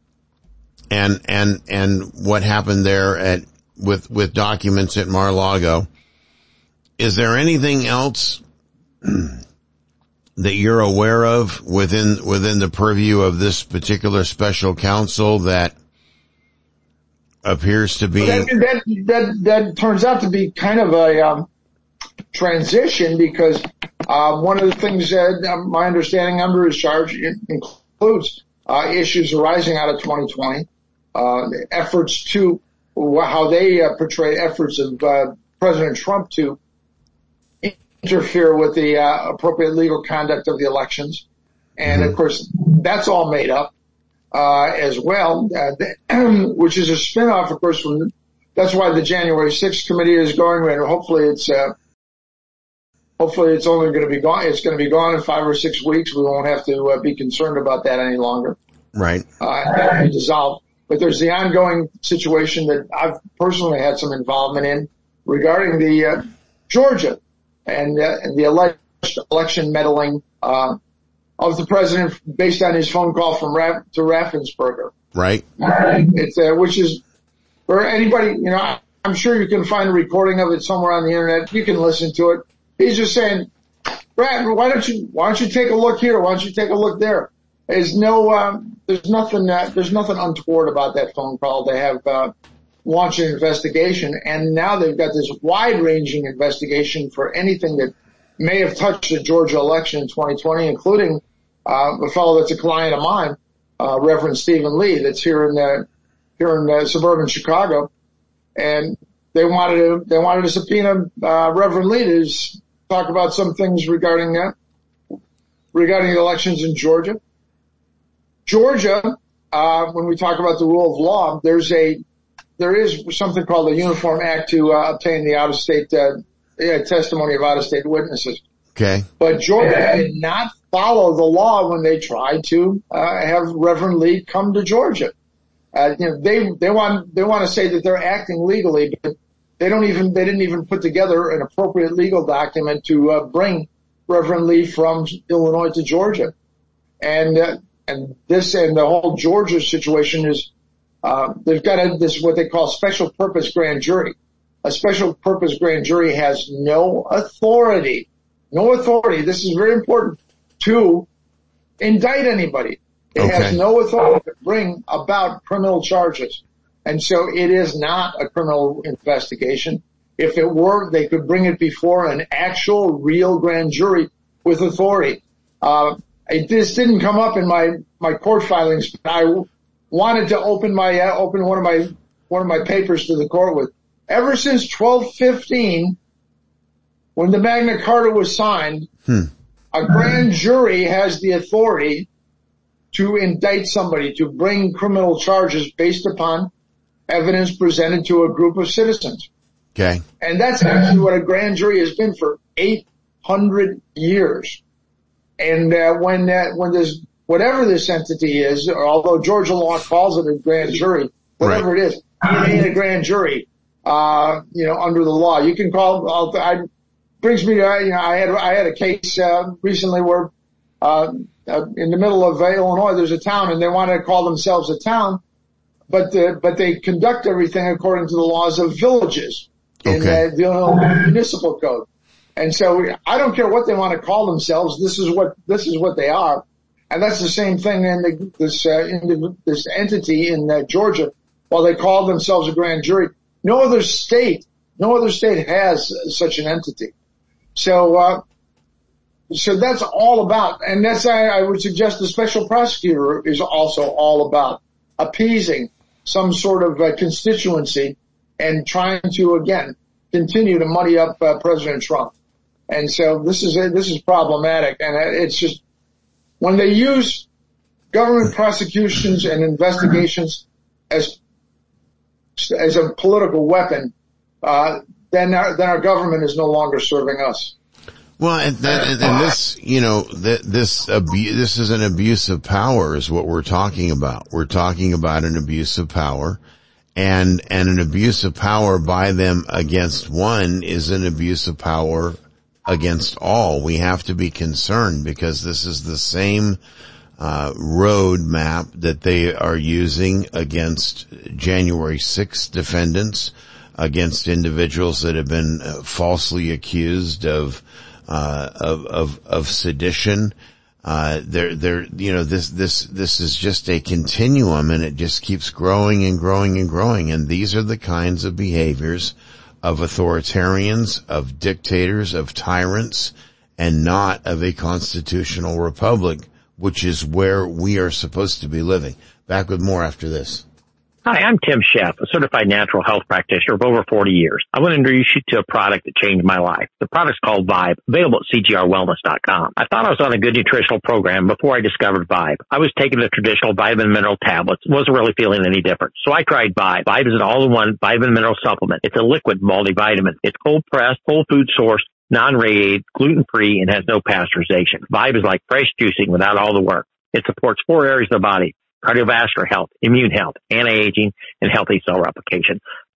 G: and, and, and what happened there at, with, with documents at Mar-a-Lago. Is there anything else that you're aware of within, within the purview of this particular special counsel that appears to be?
H: That, that, that, that turns out to be kind of a, um, transition because, uh, one of the things that my understanding under his charge includes, uh, issues arising out of twenty twenty, uh, efforts to, how they uh, portray efforts of, uh, President Trump to interfere with the uh, appropriate legal conduct of the elections. And of course, that's all made up, uh, as well, uh, which is a spinoff, of course, from, that's why the January sixth committee is going, and hopefully it's, uh, hopefully it's only going to be gone, it's going to be gone in five or six weeks. We won't have to uh, be concerned about that any longer.
G: Right.
H: Uh, and be dissolved. But there's the ongoing situation that I've personally had some involvement in regarding the, uh, Georgia. And, uh, and the alleged election meddling uh, of the president based on his phone call from Raff- to Raffensperger.
G: Right.
H: It's uh, which is for anybody, you know, I'm sure you can find a recording of it somewhere on the internet. You can listen to it. He's just saying, Brad, why don't you, why don't you take a look here? Why don't you take a look there? There's no, um, there's nothing, uh, there's nothing untoward about that phone call. They have, uh, launched an investigation, and now they've got this wide-ranging investigation for anything that may have touched the Georgia election in twenty twenty, including, uh, a fellow that's a client of mine, uh, Reverend Stephen Lee, that's here in the, here in uh, suburban Chicago. And they wanted to, they wanted to subpoena, uh, Reverend Lee to talk about some things regarding that, regarding the elections in Georgia. Georgia, uh, when we talk about the rule of law, there's a, there is something called the Uniform Act to uh, obtain the out-of-state, uh, yeah, testimony of out-of-state witnesses.
G: Okay.
H: But Georgia did not follow the law when they tried to, uh, have Reverend Lee come to Georgia. Uh, you know, they, they want, they want to say that they're acting legally, but they don't even, they didn't even put together an appropriate legal document to, uh, bring Reverend Lee from Illinois to Georgia. And, uh, and this and the whole Georgia situation is, uh, they've got a, this, what they call special purpose grand jury. A special purpose grand jury has no authority, no authority. This is very important to indict anybody. It okay. has no authority to bring about criminal charges. And so it is not a criminal investigation. If it were, they could bring it before an actual real grand jury with authority. Uh, it, this didn't come up in my, my court filings, but I wanted to open my, uh, open one of my, one of my papers to the court with. Ever since twelve fifteen, when the Magna Carta was signed, hmm. a grand jury has the authority to indict somebody, to bring criminal charges based upon evidence presented to a group of citizens.
G: Okay.
H: And that's actually what a grand jury has been for eight hundred years. And uh, when uh, when this, whatever this entity is, or although Georgia law calls it a grand jury, whatever right. it is, it ain't a grand jury, uh, you know, under the law. You can call, I'll, I, brings me to, you know, I had, I had a case, uh, recently where, uh, uh, in the middle of uh, Illinois, there's a town and they want to call themselves a town, but, uh, but they conduct everything according to the laws of villages in okay. uh, the Illinois Municipal Code. And so I don't care what they want to call themselves. This is what, this is what they are. And that's the same thing in the, this, uh, in the, this entity in uh, Georgia. While they call themselves a grand jury, no other state, no other state has such an entity. So, uh, so that's all about, and that's, I, I would suggest the special prosecutor is also all about appeasing some sort of uh, constituency and trying to, again, continue to muddy up uh, President Trump. And so this is, a, this is problematic, and it's just, when they use government prosecutions and investigations as as a political weapon, uh, then our, then our government is no longer serving us.
G: Well, and, and, and this, you know, this, abu- this is an abuse of power is what we're talking about. We're talking about an abuse of power, and, and an abuse of power by them against one is an abuse of power against all. We have to be concerned because this is the same Uh, road map that they are using against January sixth defendants, against individuals that have been uh, falsely accused of, uh, of, of, of sedition. Uh, they're, they're, you know, this, this, this is just a continuum, and it just keeps growing and growing and growing. And these are the kinds of behaviors of authoritarians, of dictators, of tyrants, and not of a constitutional republic, which is where we are supposed to be living. Back with more after this.
J: Hi, I'm Tim Sheff, a certified natural health practitioner of over forty years. I want to introduce you to a product that changed my life. The product's called Vibe, available at C G R wellness dot com. I thought I was on a good nutritional program before I discovered Vibe. I was taking the traditional vitamin mineral tablets, wasn't really feeling any different. So I tried Vibe. Vibe is an all-in-one vitamin mineral supplement. It's a liquid multivitamin. It's cold-pressed, whole food sourced, non-radiated, gluten-free, and has no pasteurization. Vibe is like fresh juicing without all the work. It supports four areas of the body: cardiovascular health, immune health, anti-aging, and healthy cell replication.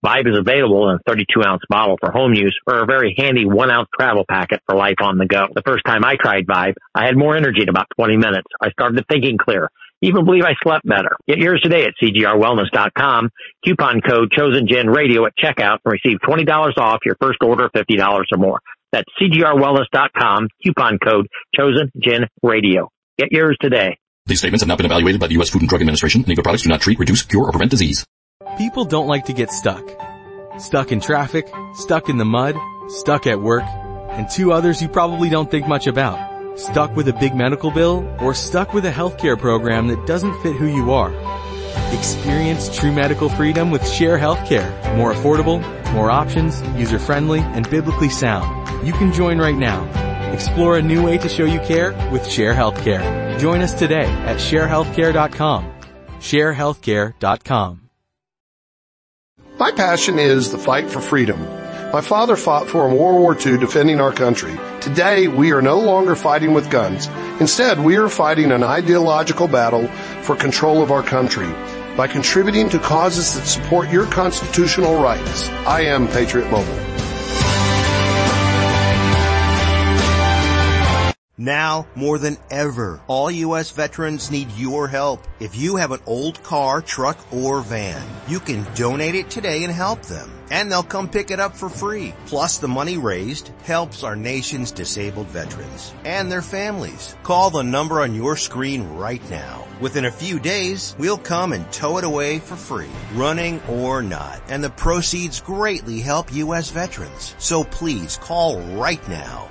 J: Vibe is available in a thirty-two ounce bottle for home use or a very handy one ounce travel packet for life on the go. The first time I tried Vibe, I had more energy in about twenty minutes. I started thinking clear. Even believe I slept better. Get yours today at C G R wellness dot com. Coupon code ChosenGenRadio at checkout and receive twenty dollars off your first order of fifty dollars or more. That's C G R wellness dot com. Coupon code ChosenGenRadio. Get yours today.
K: These statements have not been evaluated by the U S Food and Drug Administration. Any of the products do not treat, reduce, cure, or prevent disease.
B: People don't like to get stuck. Stuck in traffic, stuck in the mud, stuck at work, and two others you probably don't think much about. Stuck with a big medical bill, or stuck with a healthcare program that doesn't fit who you are. Experience true medical freedom with Share Healthcare. More affordable, more options, user-friendly, and biblically sound. You can join right now. Explore a new way to show you care with Share Healthcare. Join us today at share healthcare dot com. share healthcare dot com.
A: My passion is the fight for freedom. My father fought for in World War Two defending our country. Today, we are no longer fighting with guns. Instead, we are fighting an ideological battle for control of our country by contributing to causes that support your constitutional rights. I am Patriot Mobile.
M: Now, more than ever, all U S veterans need your help. If you have an old car, truck, or van, you can donate it today and help them. And they'll come pick it up for free. Plus, the money raised helps our nation's disabled veterans and their families. Call the number on your screen right now. Within a few days, we'll come and tow it away for free, running or not. And the proceeds greatly help U S veterans. So please call right now.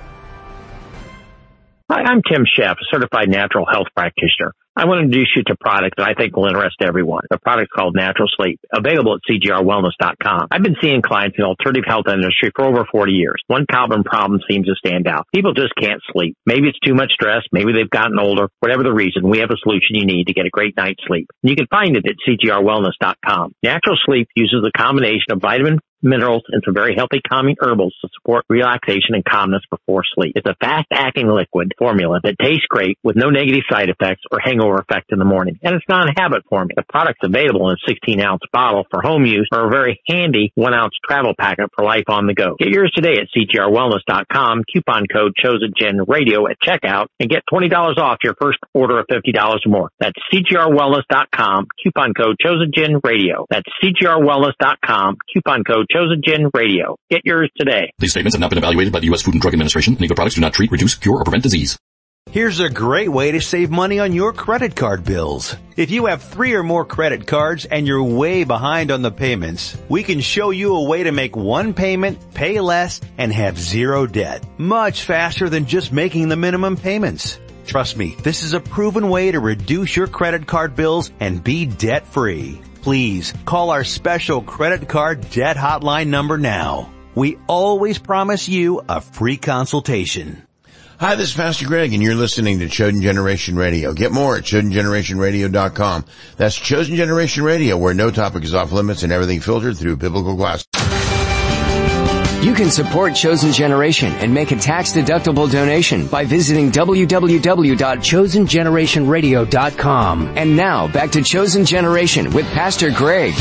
J: Hi, I'm Tim Sheff, a certified natural health practitioner. I want to introduce you to a product that I think will interest everyone. The product's called Natural Sleep, available at C G R wellness dot com. I've been seeing clients in the alternative health industry for over forty years. One common problem seems to stand out. People just can't sleep. Maybe it's too much stress. Maybe they've gotten older. Whatever the reason, we have a solution you need to get a great night's sleep. And you can find it at C G R wellness dot com. Natural Sleep uses a combination of vitamin, minerals, and some very healthy calming herbals to support relaxation and calmness before sleep. It's a fast-acting liquid formula that tastes great with no negative side effects or hangover effect in the morning. And it's not a habit forming. The product's available in a sixteen ounce bottle for home use or a very handy one ounce travel packet for life on the go. Get yours today at C G R wellness dot com. Coupon code ChosenGenRadio at checkout and get twenty dollars off your first order of fifty dollars or more. That's C G R wellness dot com. Coupon code ChosenGenRadio. That's C G R wellness dot com. Coupon code ChosenGenRadio. Get yours today.
K: These statements have not been evaluated by the U S Food and Drug Administration. Any of the products do not treat, reduce, cure, or prevent disease.
N: Here's a great way to save money on your credit card bills. If you have three or more credit cards and you're way behind on the payments, we can show you a way to make one payment, pay less, and have zero debt. Much faster than just making the minimum payments. Trust me, this is a proven way to reduce your credit card bills and be debt-free. Please call our special credit card debt hotline number now. We always promise you a free consultation.
G: Hi, this is Pastor Greg, and you're listening to Chosen Generation Radio. Get more at Chosen Generation Radio dot com. That's Chosen Generation Radio, where no topic is off limits and everything filtered through biblical glasses.
F: You can support Chosen Generation and make a tax-deductible donation by visiting w w w dot chosen generation radio dot com. And now, back to Chosen Generation with Pastor Greg.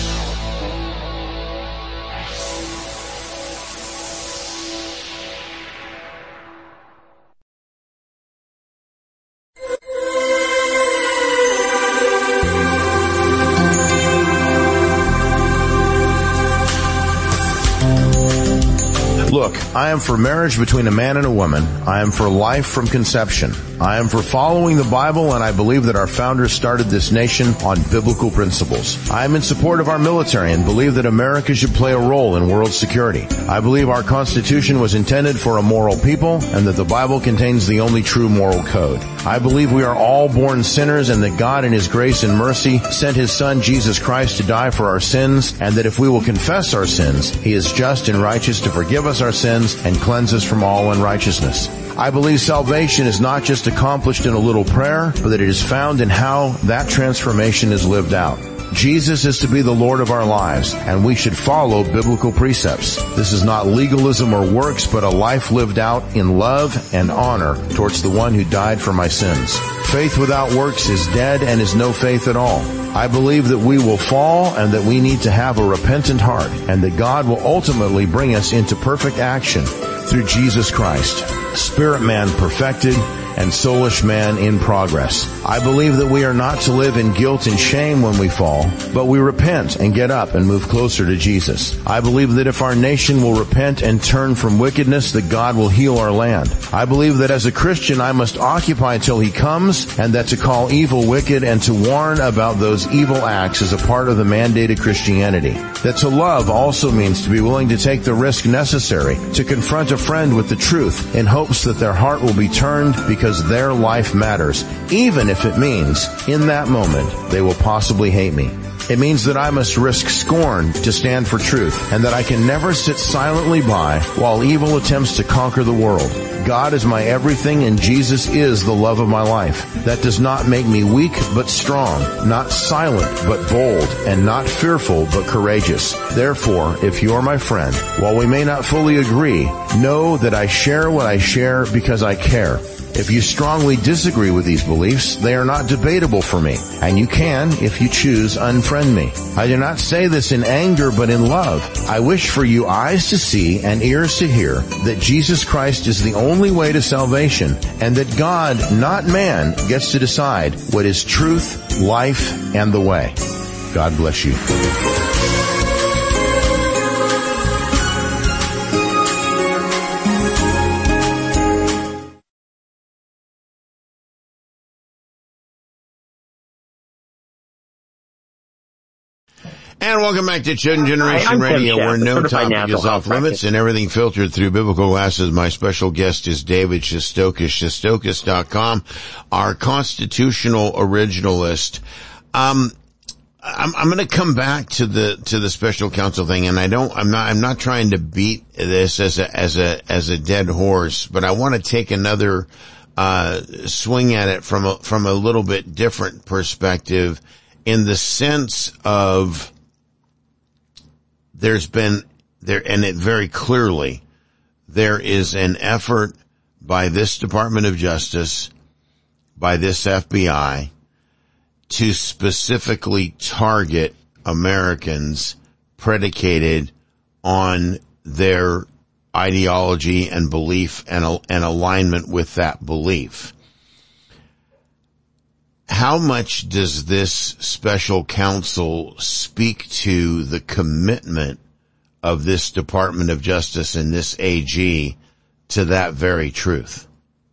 O: Look, I am for marriage between a man and a woman. I am for life from conception. I am for following the Bible, and I believe that our founders started this nation on biblical principles. I am in support of our military and believe that America should play a role in world security. I believe our Constitution was intended for a moral people and that the Bible contains the only true moral code. I believe we are all born sinners and that God in His grace and mercy sent His Son Jesus Christ to die for our sins, and that if we will confess our sins, He is just and righteous to forgive us our sins and cleanse us from all unrighteousness. I believe salvation is not just accomplished in a little prayer, but that it is found in how that transformation is lived out. Jesus is to be the Lord of our lives, and we should follow biblical precepts. This is not legalism or works, but a life lived out in love and honor towards the one who died for my sins. Faith without works is dead and is no faith at all. I believe that we will fall and that we need to have a repentant heart, and that God will ultimately bring us into perfect action through Jesus Christ. Spirit man perfected and soulish man in progress. I believe that we are not to live in guilt and shame when we fall, but we repent and get up and move closer to Jesus. I believe that if our nation will repent and turn from wickedness, that God will heal our land. I believe that as a Christian I must occupy till He comes, and that to call evil wicked and to warn about those evil acts is a part of the mandated Christianity. That to love also means to be willing to take the risk necessary to confront a friend with the truth in hopes that their heart will be turned because their life matters, even if it means in that moment they will possibly hate me. It means that I must risk scorn to stand for truth, and that I can never sit silently by while evil attempts to conquer the world. God is my everything, and Jesus is the love of my life. That does not make me weak but strong, not silent but bold, and not fearful but courageous. Therefore, if you are my friend, while we may not fully agree, know that I share what I share because I care. If you strongly disagree with these beliefs, they are not debatable for me, and you can, if you choose, unfriend me. I do not say this in anger, but in love. I wish for you eyes to see and ears to hear that Jesus Christ is the only way to salvation, and that God, not man, gets to decide what is truth, life, and the way. God bless you.
G: And welcome back to Chosen Generation
J: Hi,
G: Radio, where no
J: certified
G: topic is off limits and everything filtered through biblical glasses. My special guest is David Shestokas, Shestokas dot com, our constitutional originalist. Um, I'm, I'm going to come back to the to the special counsel thing, and I don't. I'm not. I'm not trying to beat this as a as a as a dead horse, but I want to take another uh swing at it from a from a little bit different perspective, in the sense of there's been there, and it very clearly, there is an effort by this Department of Justice, by this F B I, to specifically target Americans predicated on their ideology and belief and, and alignment with that belief. How much does this special counsel speak to the commitment of this Department of Justice and this A G to that very truth?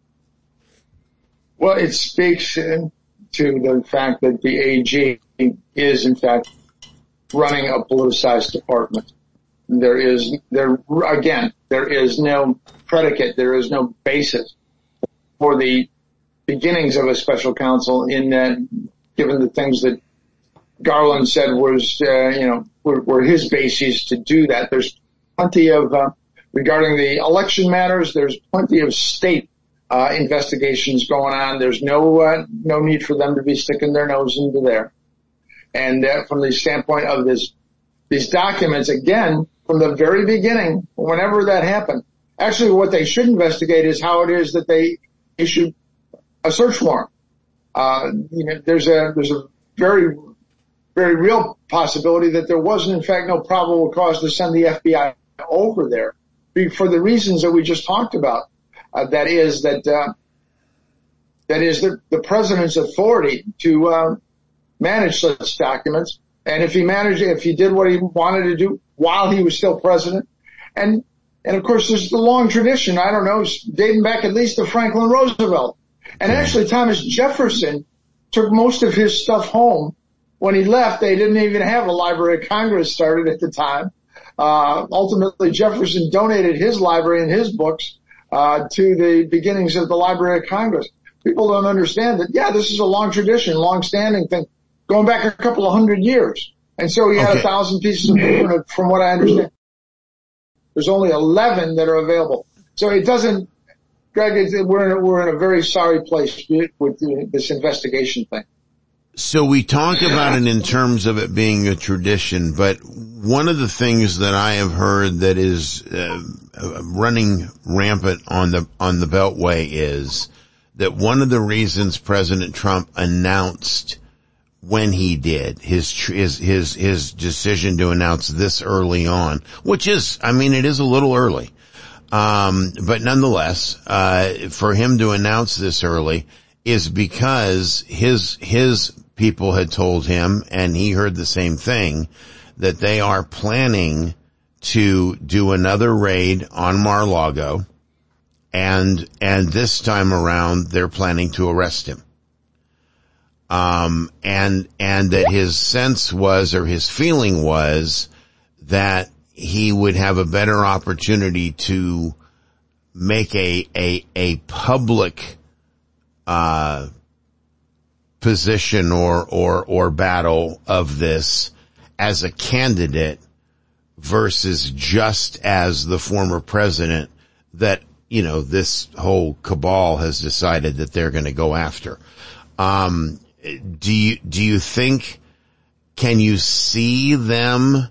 H: Well, it speaks to the fact that the A G is, in fact, running a politicized department. There is, there, again, there is no predicate, there is no basis for the beginnings of a special counsel in that, given the things that Garland said was, uh, you know, were, were his bases to do that. There's plenty of, uh, regarding the election matters, there's plenty of state, uh, investigations going on. There's no, uh, no need for them to be sticking their nose into there. And, uh, from the standpoint of this, these documents, again, from the very beginning, whenever that happened, actually what they should investigate is how it is that they issued a search warrant. Uh, you know, there's a, there's a very, very real possibility that there wasn't, in fact, no probable cause to send the F B I over there for the reasons that we just talked about. Uh, that is that, uh, that is the, the president's authority to, uh, manage such documents. And if he managed, if he did what he wanted to do while he was still president, and, and of course there's the long tradition, I don't know, dating back at least to Franklin Roosevelt. And actually Thomas Jefferson took most of his stuff home. When he left, they didn't even have a Library of Congress started at the time. Uh, ultimately Jefferson donated his library and his books, uh, to the beginnings of the Library of Congress. People don't understand that, yeah, this is a long tradition, long-standing thing, going back a couple of hundred years. And so he had okay. a thousand pieces of paper, from what I understand. There's only eleven that are available. So it doesn't, Greg, we're in, a, we're in a very sorry place with this investigation thing.
G: So we talk about it in terms of it being a tradition, but one of the things that I have heard that is uh, running rampant on the on the Beltway is that one of the reasons President Trump announced when he did his his his his decision to announce this early on, which is, I mean, it is a little early, um, but nonetheless, uh, for him to announce this early is because his his people had told him, and he heard the same thing, that they are planning to do another raid on Mar-a-Lago, and and this time around they're planning to arrest him. Um, and and that his sense was, or his feeling was, that he would have a better opportunity to make a a a public uh position or, or, or battle of this as a candidate versus just as the former president that, you know, this whole cabal has decided that they're going to go after. Um, do you, do you think, can you see them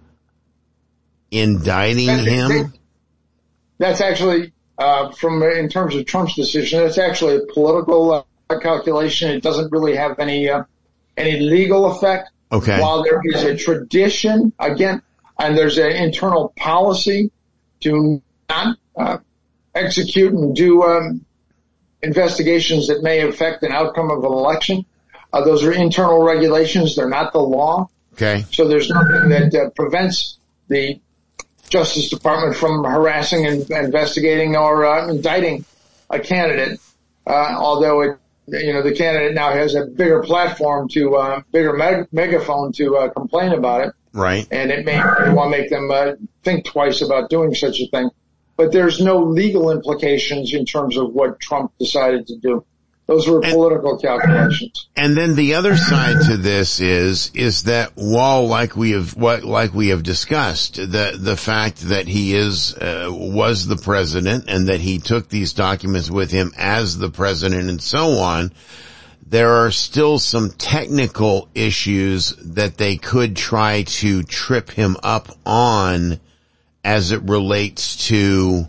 G: indicting
H: that's,
G: him?
H: That's actually, uh, from, in terms of Trump's decision, that's actually a political, uh, calculation. It doesn't really have any uh, any legal effect.
G: Okay.
H: While there is a tradition, again, and there's an internal policy to not uh, execute and do um, investigations that may affect an outcome of an election. Uh, those are internal regulations. They're not the law.
G: Okay.
H: So there's nothing that uh, prevents the Justice Department from harassing and investigating or uh, indicting a candidate, uh, although it you know, the candidate now has a bigger platform to, uh, bigger meg- megaphone to, uh, complain about it.
G: Right.
H: And it may want to make them, uh, think twice about doing such a thing. But there's no legal implications in terms of what Trump decided to do. Those were
G: and,
H: political calculations.
G: And then the other side to this is, is that while like we have, what, like we have discussed, the, the fact that he is, uh, was the president and that he took these documents with him as the president and so on, there are still some technical issues that they could try to trip him up on as it relates to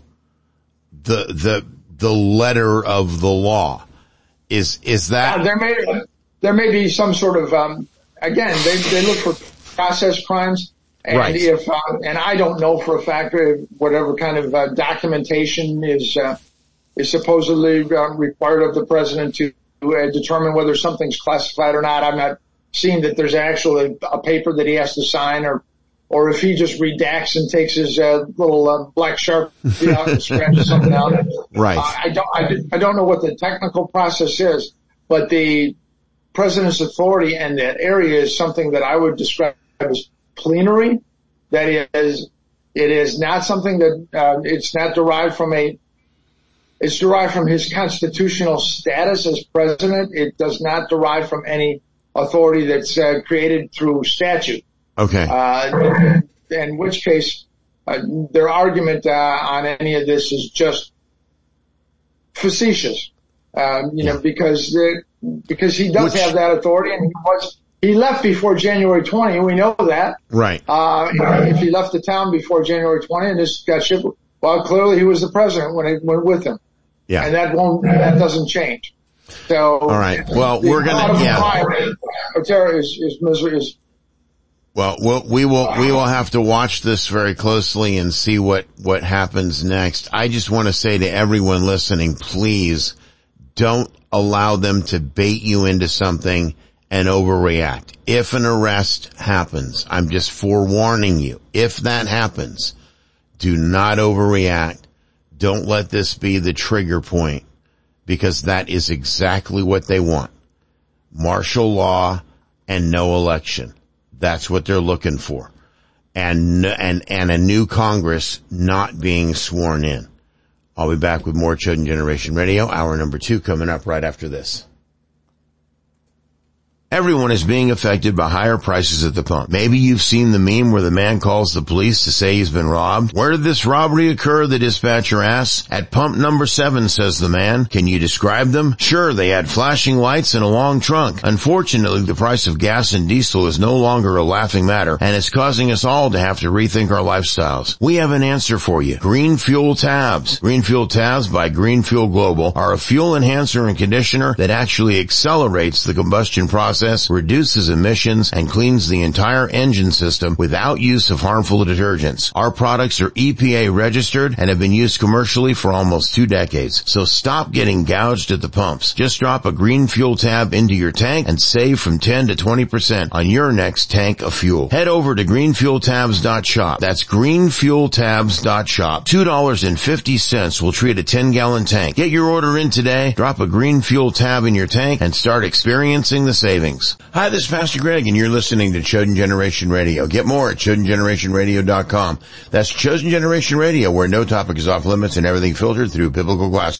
G: the, the, the letter of the law. Is, is that?
H: Uh, there may, there may be some sort of, um, again, they, they look for process crimes. And
G: right.
H: if, uh, and I don't know for a fact whatever kind of, uh, documentation is, uh, is supposedly uh, required of the president to uh, determine whether something's classified or not. I'm not seeing that there's actually a paper that he has to sign, or, or if he just redacts and takes his, uh, little, uh, black Sharpie out and scratches something out.
G: Right.
H: Uh, I don't, I, I don't know what the technical process is, but the president's authority in that area is something that I would describe as plenary. That is, it is not something that, uh, it's not derived from a, it's derived from his constitutional status as president. It does not derive from any authority that's, uh, created through statute.
G: Okay.
H: Uh, in which case, uh, their argument, uh, on any of this is just facetious. Um, you yeah. know, because, the, because he does which, have that authority, and he was, he left before January twentieth, we know that.
G: Right.
H: Uh, if he left the town before January twentieth and this got shipped, well, clearly he was the president when it went with him.
G: Yeah.
H: And that won't, that doesn't change. So.
G: All right. Well, we're gonna, yeah.
H: Is, is, is, is
G: Well, we'll, we will, we will have to watch this very closely and see what, what happens next. I just want to say to everyone listening, please don't allow them to bait you into something and overreact. If an arrest happens, I'm just forewarning you. If that happens, do not overreact. Don't let this be the trigger point, because that is exactly what they want. Martial law and no election. That's what they're looking for. And, and, and a new Congress not being sworn in. I'll be back with more Chosen Generation Radio, hour number two, coming up right after this. Everyone is being affected by higher prices at the pump. Maybe you've seen the meme where the man calls the police to say he's been robbed. Where did this robbery occur? The dispatcher asks. At pump number seven, says the man. Can you describe them? Sure, they had flashing lights and a long trunk. Unfortunately, the price of gas and diesel is no longer a laughing matter, and it's causing us all to have to rethink our lifestyles. We have an answer for you. Green Fuel Tabs. Green Fuel Tabs by Green Fuel Global are a fuel enhancer and conditioner that actually accelerates the combustion process, reduces emissions, and cleans the entire engine system without use of harmful detergents. Our products are E P A registered and have been used commercially for almost two decades. So stop getting gouged at the pumps. Just drop a Green Fuel Tab into your tank and save from ten to twenty percent on your next tank of fuel. Head over to green fuel tabs dot shop. That's green fuel tabs dot shop. two dollars and fifty cents will treat a ten gallon tank. Get your order in today, drop a Green Fuel Tab in your tank, and start experiencing the savings. Hi, this is Pastor Greg, and you're listening to Chosen Generation Radio. Get more at chosen generation radio dot com. That's Chosen Generation Radio, where no topic is off limits and everything filtered through biblical glass.